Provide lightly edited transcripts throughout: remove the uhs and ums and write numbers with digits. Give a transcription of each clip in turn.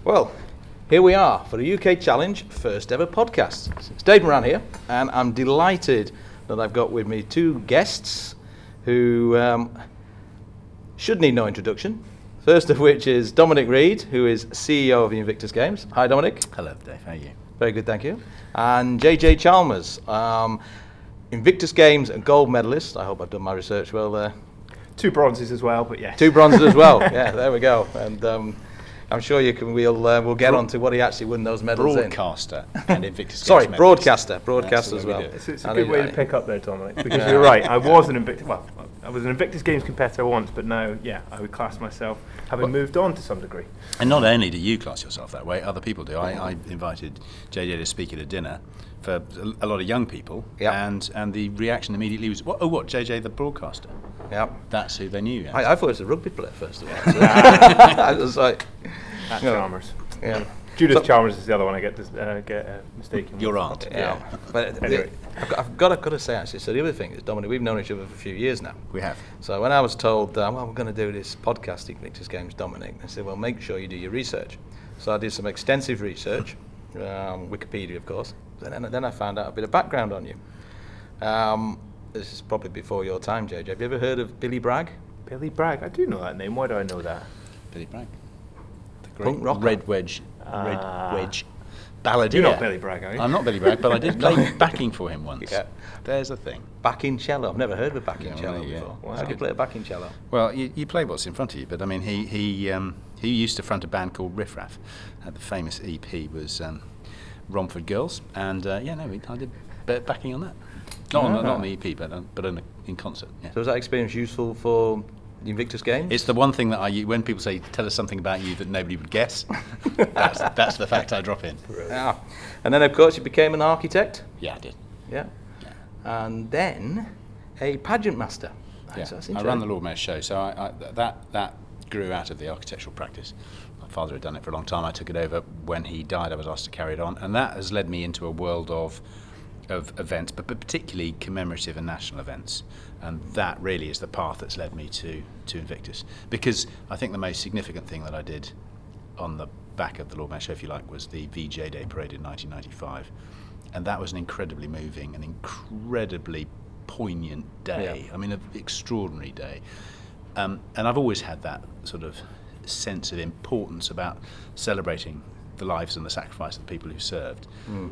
Well, here we are for the UK Challenge first ever podcast. It's Dave Moran here, and I'm delighted that I've got with me two guests who should need no introduction. First of which is Dominic Reed, who is CEO of the Invictus Games. Hi, Dominic. Hello, Dave. How are you? Very good, thank you. And JJ Chalmers, Invictus Games and gold medalist. I hope I've done my research well there. 2 bronzes as well, but yes. 2 bronzes as well. Yeah, there we go. And I'm sure you can. We'll get on to what he actually won those medals Broadcaster and Invictus Games. Sorry, medalist. broadcaster as well. It's a good way to pick up there, Dominic, because you're right. I was an Invictus Games competitor once, but now, I would class myself having moved on to some degree. And not only do you class yourself that way, other people do. I invited JJ to speak at a dinner for a lot of young people, and the reaction immediately was, what, JJ the broadcaster? Yeah, that's who they knew. Yes. I thought it was a rugby player first of all. I was like, that's Chalmers. Yeah. Judith Chalmers is the other one I get mistaken. Your aunt. Yeah. But anyway. I've got to say actually. So the other thing is, Dominic, we've known each other for a few years now. We have. So when I was told, we're going to do this podcast, Invictus Games, Dominic, I said, well, make sure you do your research. So I did some extensive research, Wikipedia, of course. Then I found out a bit of background on you. This is probably before your time, JJ. Have you ever heard of Billy Bragg? Billy Bragg? I do know that name. Why do I know that? Billy Bragg. The great punk rocker. Red Wedge balladeer. You're not Billy Bragg, are you? I'm not Billy Bragg, but I did play backing for him once. Yeah. There's a thing. Backing cello. I've never heard of a backing cello yeah. before. Wow. How do you play a backing cello? Well, you play what's in front of you, but I mean, he used to front a band called Riff Raff. The famous EP was Romford Girls, and I did backing on that. Not on the EP, but in concert. Yeah. So was that experience useful for the Invictus Games? It's the one thing that when people say, tell us something about you that nobody would guess, that's the fact I drop in. Yeah. And then, of course, you became an architect. Yeah, I did. Yeah. And then a pageant master. Yeah. So that's I ran the Lord Mayor's show, so that grew out of the architectural practice. My father had done it for a long time. I took it over when he died. I was asked to carry it on, and that has led me into a world of events, but particularly commemorative and national events, and that really is the path that's led me to Invictus. Because I think the most significant thing that I did on the back of the Lord Mayor's show, if you like, was the VJ Day Parade in 1995, and that was an incredibly moving and incredibly poignant day. Yeah. I mean, an extraordinary day, and I've always had that sort of sense of importance about celebrating the lives and the sacrifice of the people who served.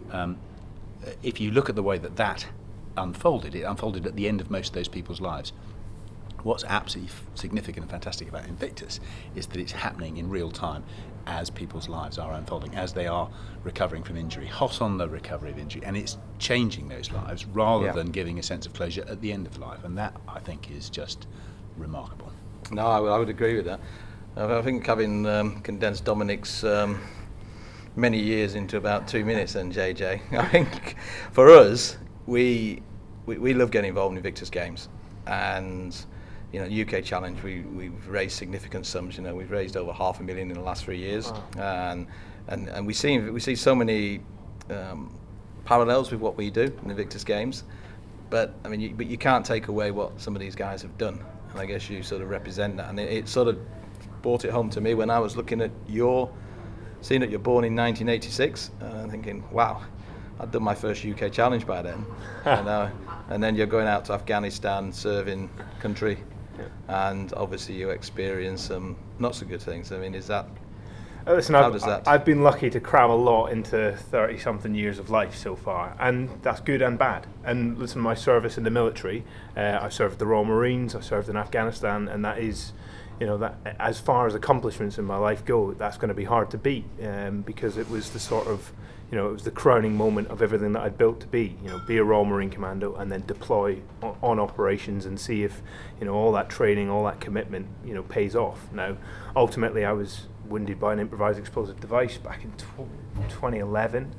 If you look at the way that unfolded, it unfolded at the end of most of those people's lives. What's absolutely significant and fantastic about Invictus is that it's happening in real time as people's lives are unfolding, as they are recovering from injury, hot on the recovery of injury, and it's changing those lives rather than giving a sense of closure at the end of life, and that, I think, is just remarkable. No, I would agree with that. I think having condensed Dominic's many years into about 2 minutes then, JJ. I think for us, we love getting involved in Invictus Games, and UK Challenge, we've raised significant sums. We've raised over $500,000 in the last 3 years. Wow. And we see so many parallels with what we do in Invictus Games, but I mean, you can't take away what some of these guys have done, and I guess you sort of represent that, and it sort of brought it home to me when I was looking at seeing that you're born in 1986, and thinking, wow, I'd done my first UK Challenge by then. And then you're going out to Afghanistan, serving country, and obviously you experience some not so good things. I mean, is that... Listen, how does that... I've been lucky to cram a lot into 30-something years of life so far, and that's good and bad. And listen, my service in the military, I served the Royal Marines, I served in Afghanistan, and that is... that as far as accomplishments in my life go, that's going to be hard to beat, because it was the sort of, it was the crowning moment of everything that I'd built to be. Be a Royal Marine Commando and then deploy on operations and see if, all that training, all that commitment, pays off. Now, ultimately, I was wounded by an improvised explosive device back in 2011.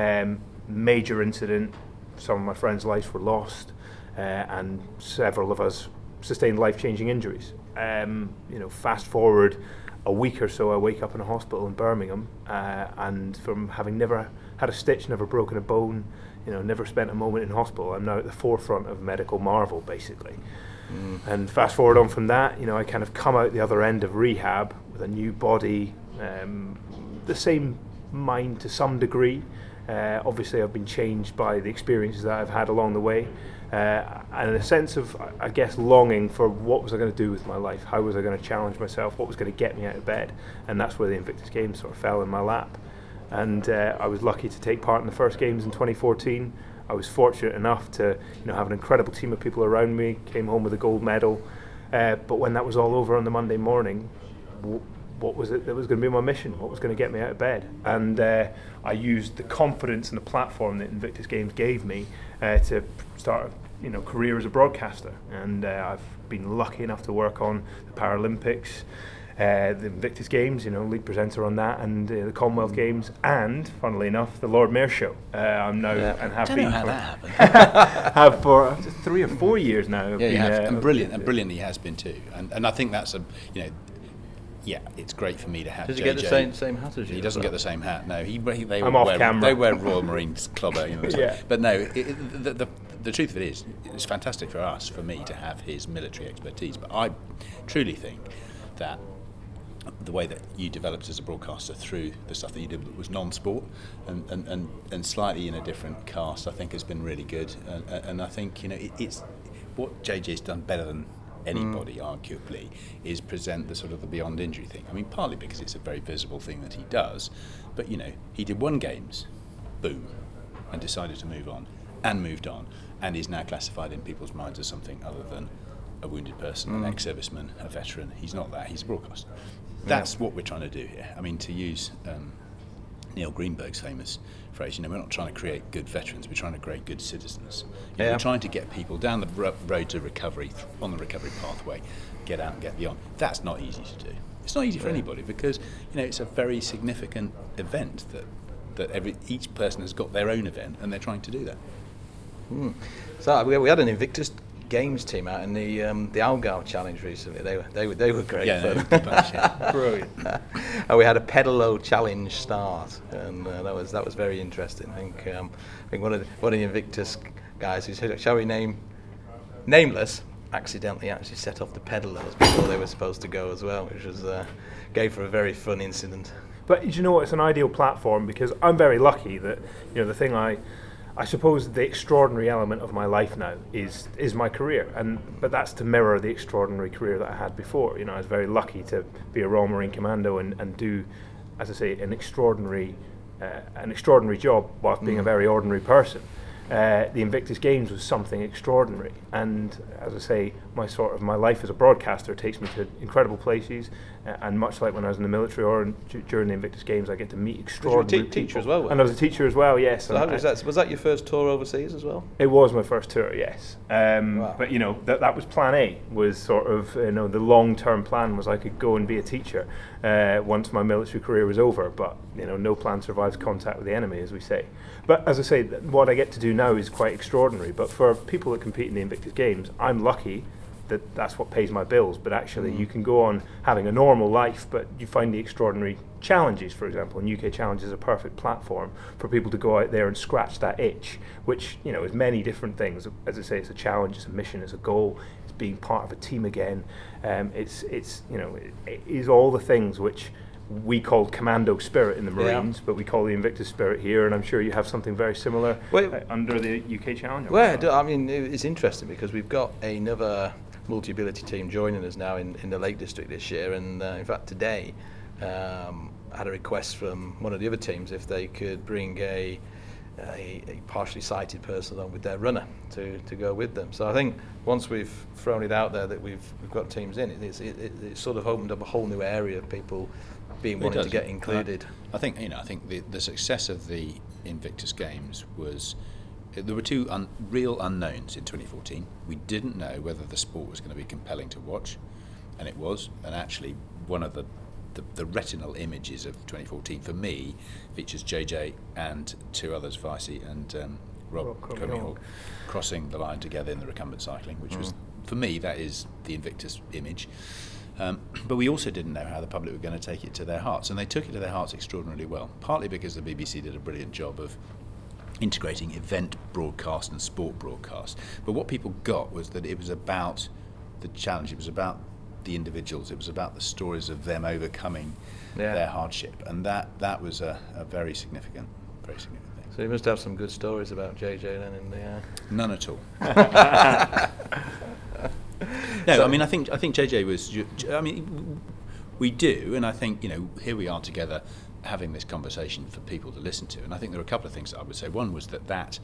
Major incident. Some of my friends' lives were lost, and several of us sustained life-changing injuries. Fast forward a week or so, I wake up in a hospital in Birmingham, and from having never had a stitch, never broken a bone, never spent a moment in hospital, I'm now at the forefront of medical marvel, basically. And fast forward on from that, I kind of come out the other end of rehab with a new body, the same mind to some degree. Obviously, I've been changed by the experiences that I've had along the way, and a sense of, I guess, longing for what was I going to do with my life, how was I going to challenge myself, what was going to get me out of bed, and that's where the Invictus Games sort of fell in my lap. And I was lucky to take part in the first Games in 2014. I was fortunate enough to have an incredible team of people around me, came home with a gold medal, but when that was all over on the Monday morning, what was it that was going to be my mission? What was going to get me out of bed? And I used the confidence and the platform that Invictus Games gave me to start a career as a broadcaster. And I've been lucky enough to work on the Paralympics, the Invictus Games, lead presenter on that, and the Commonwealth Games, and funnily enough, the Lord Mayor Show. I'm now and have been have for 3 or 4 years now. Yeah, you have, and brilliantly he has been too. And I think that's yeah, it's great for me to have. Does he JJ. get the same hat as you? He doesn't get the same hat. No, They wear Royal Marines clobber. Yeah. But no, the truth of it is, it's fantastic for me to have his military expertise. But I truly think that the way that you developed as a broadcaster through the stuff that you did that was non-sport and slightly in a different cast, I think has been really good. And I think it's what JJ's done better than anybody, arguably, is present the sort of the beyond injury thing. I mean, partly because it's a very visible thing that he does, but he did 1 Games, boom, and decided to move on, and moved on, and is now classified in people's minds as something other than a wounded person, an ex-serviceman, a veteran. He's not that, he's a broadcaster. That's what we're trying to do here. I mean, to use Neil Greenberg's famous phrase, we're not trying to create good veterans, we're trying to create good citizens. We're trying to get people down the road to recovery, on the recovery pathway, get out and get beyond. That's not easy to do. It's not easy for anybody because it's a very significant event that each person has got their own event and they're trying to do that. So we had an Invictus Games team out in the Algarve Challenge recently. They were great fun. Brilliant. And we had a Pedalo Challenge start, and that was very interesting. I think one of the Invictus guys, who shall we name nameless, accidentally actually set off the pedalos before they were supposed to go as well, which was gave for a very fun incident. But it's an ideal platform because I'm very lucky that the thing I suppose the extraordinary element of my life now is my career, but that's to mirror the extraordinary career that I had before. I was very lucky to be a Royal Marine Commando and do, as I say, an extraordinary job whilst being a very ordinary person. The Invictus Games was something extraordinary, and as I say, my life as a broadcaster takes me to incredible places, and much like when I was in the military or during the Invictus Games, I get to meet extraordinary people. Teacher as well, and I was a teacher as well, yes. So was that your first tour overseas as well? It was my first tour, yes. Wow. But that was plan A, was sort of the long-term plan was I could go and be a teacher once my military career was over, but no plan survives contact with the enemy, as we say. But as I say, what I get to do now is quite extraordinary, but for people that compete in the Invictus Games, I'm lucky that that's what pays my bills, but actually you can go on having a normal life, but you find the extraordinary challenges, for example, and UK Challenge is a perfect platform for people to go out there and scratch that itch, which is many different things. As I say, it's a challenge, it's a mission, it's a goal, it's being part of a team again. It is all the things which we called commando spirit in the Marines, but we call the Invictus spirit here, and I'm sure you have something very similar under the UK Challenge. Well, I mean, it's interesting because we've got another multi-ability team joining us now in the Lake District this year, and in fact today I had a request from one of the other teams if they could bring a partially sighted person along with their runner to go with them. So I think once we've thrown it out there that we've got teams in, it's sort of opened up a whole new area of people wanting to get included. I think the success of the Invictus Games was there were two real unknowns in 2014. We didn't know whether the sport was going to be compelling to watch, and it was. And actually, one of the retinal images of 2014 for me features JJ and 2 others, Vicey and Rob Cromie-Hawk, crossing the line together in the recumbent cycling, which was, for me, that is the Invictus image. But we also didn't know how the public were going to take it to their hearts, and they took it to their hearts extraordinarily well, partly because the BBC did a brilliant job of integrating event broadcast and sport broadcast. But what people got was that it was about the challenge, it was about the individuals. It was about the stories of them overcoming Yeah. their hardship, and that was a very significant thing. So you must have some good stories about JJ then in the. None at all. No, I mean, I think JJ was. I mean, we do, and I think, you know, here we are together having this conversation for people to listen to, and I think there are a couple of things that I would say. One was that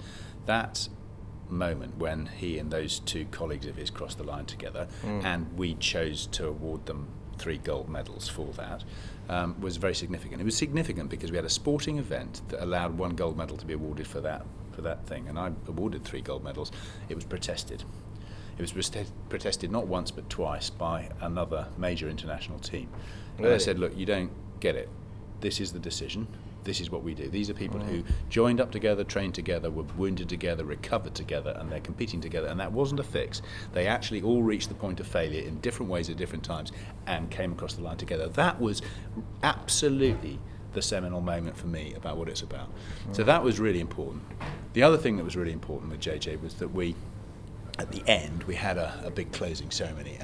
moment when he and those two colleagues of his crossed the line together, and we chose to award them 3 gold medals for that, was very significant. It was significant because we had a sporting event that allowed 1 gold medal to be awarded for that thing, and I awarded 3 gold medals. It was protested. It was protested not once but twice by another major international team. And Really? I said, look, you don't get it. This is the decision. This is what we do. These are people who joined up together, trained together, were wounded together, recovered together, and they're competing together. And that wasn't a fix. They actually all reached the point of failure in different ways at different times and came across the line together. That was absolutely the seminal moment for me about what it's about. So that was really important. The other thing that was really important with JJ was that at the end, we had a big closing ceremony,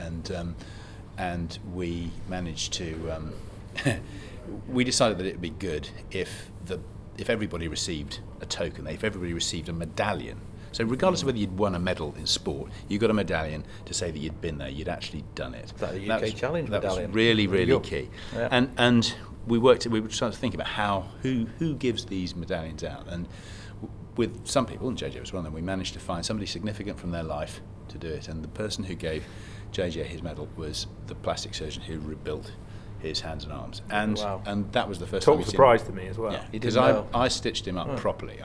and we managed to. We decided that it would be good if everybody received a token, if everybody received a medallion. So regardless of whether you'd won a medal in sport, you got a medallion to say that you'd been there, you'd actually done it. That the UK Challenge that medallion. was really, really There you key. go. Yeah. And we were trying to think about who gives these medallions out, and with some people, and JJ was one of them, we managed to find somebody significant from their life to do it, and the person who gave JJ his medal was the plastic surgeon who rebuilt his hands and arms, and Wow. and that was the first time Total we'd seen surprise him. to me as well. Yeah, You because didn't know? I stitched him up properly.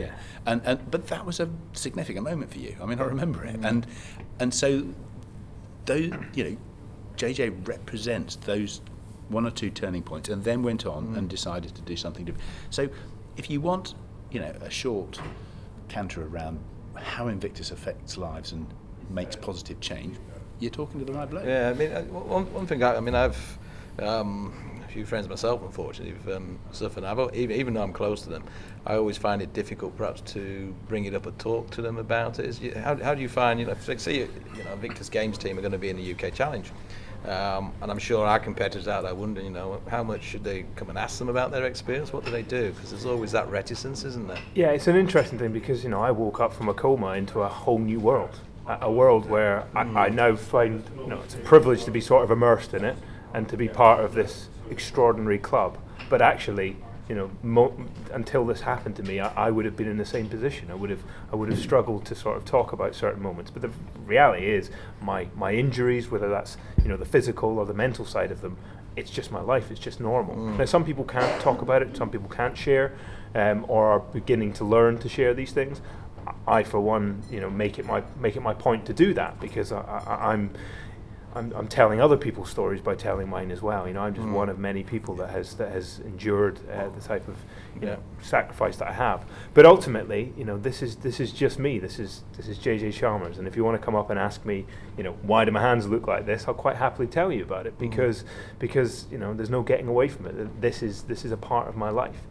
But that was a significant moment for you. I mean, I remember it, and so those, you know, JJ represents those 1 or 2 turning points, and then went on and decided to do something different. So, if you want, you know, a short canter around how Invictus affects lives and makes positive change, you're talking to the right bloke. Yeah, I mean, one thing. I've a few friends myself, unfortunately, who've suffered. Even though I'm close to them, I always find it difficult, perhaps, to bring it up and talk to them about it. How do you find, you know, say, Victor's Games team are going to be in the UK Challenge, and I'm sure our competitors out there wonder, you know, how much should they come and ask them about their experience? What do they do? Because there's always that reticence, isn't there? Yeah, it's an interesting thing because, you know, I woke up from a coma into a whole new world. A world where I now find, you know, it's a privilege to be sort of immersed in it and to be part of this extraordinary club. But actually, you know, until this happened to me, I would have been in the same position. I would have struggled to sort of talk about certain moments. But the reality is, my injuries, whether that's, you know, the physical or the mental side of them, it's just my life. It's just normal. Now, some people can't talk about it. Some people can't share, or are beginning to learn to share these things. I, for one, you know, make it my point to do that, because I'm telling other people's stories by telling mine as well. You know, I'm just one of many people that has endured the type of, you know, sacrifice that I have. But ultimately, you know, this is just me. This is JJ Chalmers. And if you want to come up and ask me, you know, why do my hands look like this, I'll quite happily tell you about it, because you know, there's no getting away from it. This is a part of my life.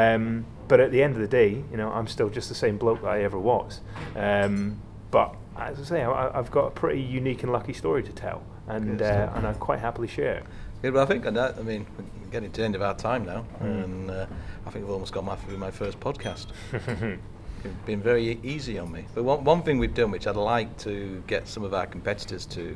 But at the end of the day, you know, I'm still just the same bloke that I ever was. But as I say, I've got a pretty unique and lucky story to tell, and I quite happily share it. Yeah, but I think on that, I mean, we're getting to the end of our time now, and I think we've almost got through my first podcast. It's been very easy on me. But one thing we've done, which I'd like to get some of our competitors to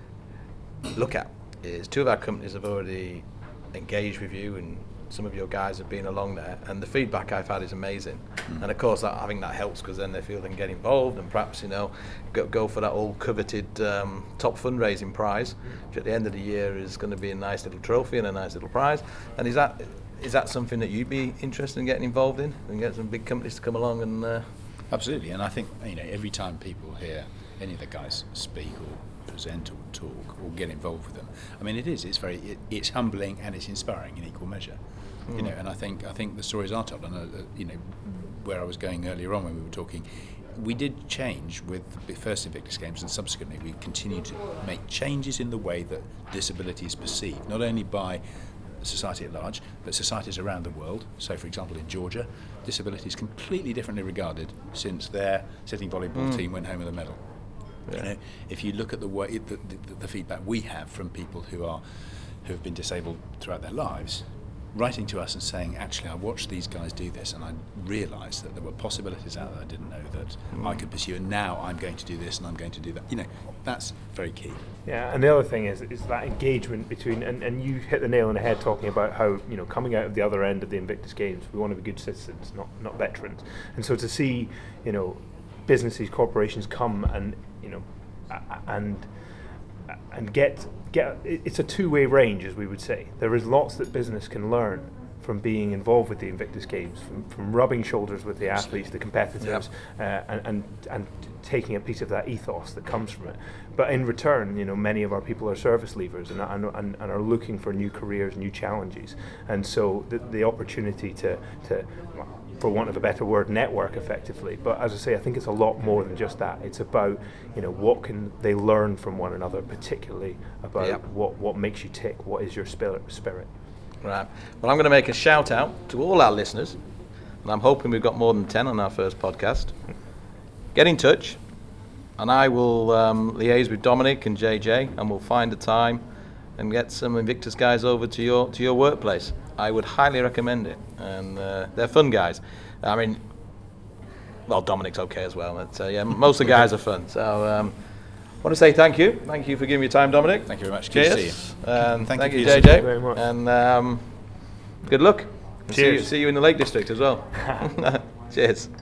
look at, is 2 of our companies have already engaged with you, and some of your guys have been along there, and the feedback I've had is amazing. And of course, I think that helps, because then they feel they can get involved and perhaps, you know, go for that all coveted top fundraising prize, which at the end of the year is going to be a nice little trophy and a nice little prize. And is that something that you'd be interested in getting involved in, and get some big companies to come along and? Absolutely, and I think, you know, every time people hear any of the guys speak or present or talk or get involved with them, I mean, it's humbling and it's inspiring in equal measure. You know, and I think the stories are told. And you know, where I was going earlier on when we were talking, we did change with the first Invictus Games, and subsequently we continued to make changes in the way that disability is perceived, not only by society at large, but societies around the world. So, for example, in Georgia, disability is completely differently regarded since their sitting volleyball team went home with a medal. You know, if you look at the way the feedback we have from people who have been disabled throughout their lives, writing to us and saying, actually, I watched these guys do this and I realised that there were possibilities out there I didn't know that I could pursue, and now I'm going to do this and I'm going to do that. You know, that's very key. Yeah, and the other thing is that engagement between, and you hit the nail on the head talking about how, you know, coming out of the other end of the Invictus Games, we want to be good citizens, not veterans. And so to see, you know, businesses, corporations come and, you know, and get it's a two-way range, as we would say. There is lots that business can learn from being involved with the Invictus Games, from rubbing shoulders with the athletes, the competitors, and taking a piece of that ethos that comes from it. But in return, you know, many of our people are service leavers and are looking for new careers, new challenges, and so the opportunity to for want of a better word, network effectively. But as I say, I think it's a lot more than just that. It's about, you know, what can they learn from one another, particularly about what makes you tick, what is your spirit. Right. Well, I'm going to make a shout out to all our listeners, and I'm hoping we've got more than 10 on our first podcast. Get in touch, and I will liaise with Dominic and JJ, and we'll find a time and get some Invictus guys over to your workplace. I would highly recommend it, and they're fun guys. I mean, well, Dominic's okay as well, but yeah, most of the guys are fun. So I want to say thank you for giving me your time, Dominic. Thank you very much. Cheers. Good to see you. And thank you, Thank you JJ. very much. And good luck. Cheers. See you in the Lake District as well. Cheers.